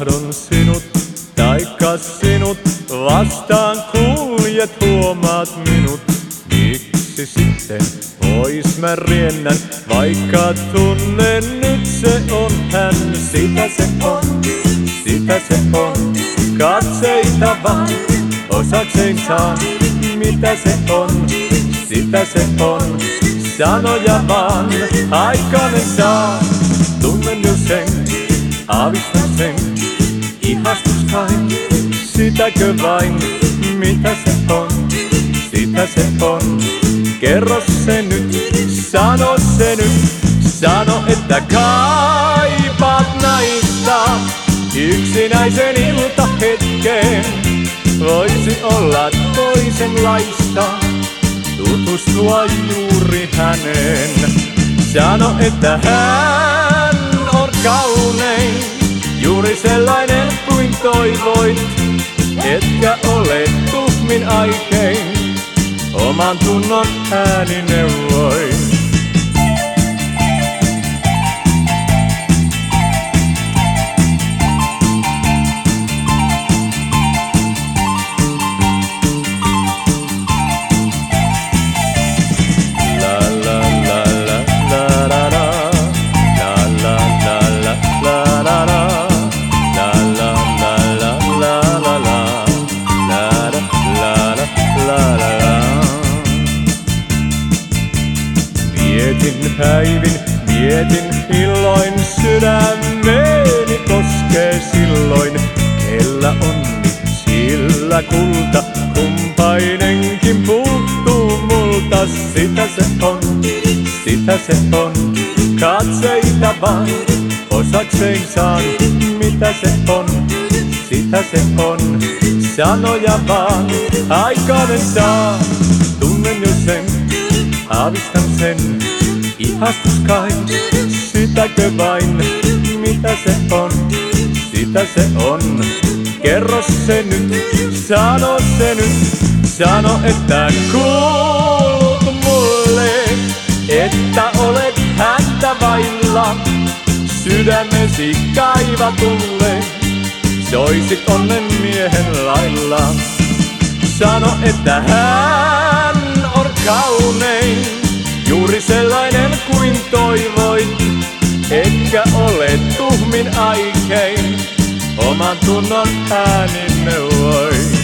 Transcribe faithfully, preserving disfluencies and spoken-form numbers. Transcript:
tahdon sinut, taikka sinut vastaan kuljet, huomaat minut. Miksi sitten pois mä riennän, vaikka tunnen nyt se on hän. Sitä se on, sitä se on, katseita vaan, osakseen saan. Mitä se on, sitä se on, sanoja vaan, aikainen saa. Tunnen jo sen, aavistan sen, ihastus vain, sitäkö vain. Mitä se on, sitä se on, kerro se nyt, sano se nyt. Sano, että kaipaat naista, yksinäisen iltahetkeen. Voisi olla toisenlaista, tutustua juuri häneen. Sano, että hän on kaunein, juuri sellainen kuin toivoit. Etkä ole tuhmin aikein, oman tunnon ääni neuvoin. Mietin päivin, mietin illoin, sydämeeni koskee silloin. Kellä onni, sillä kulta, kumpainenkin puuttuu multa. Sitä se on, sitä se on, katseita vaan, osakseen saan. Mitä se on, sitä se on, sanoja vaan, aikainen saa. Tunnen jo sen, aavistan sen, ihastus kai, sitäkö vain. Mitä se on, sitä se on, kerro se nyt, sano se nyt. Sano, että kuulut mulle, että olet häntä vailla. Sydämesi kaivatulle, soisit onnen miehen lailla. Sano, että hän on kaunein, juuri sellainen kuin toivoit. Etkä ole tuhmin aikein, oman tunnon ääni neuvoin.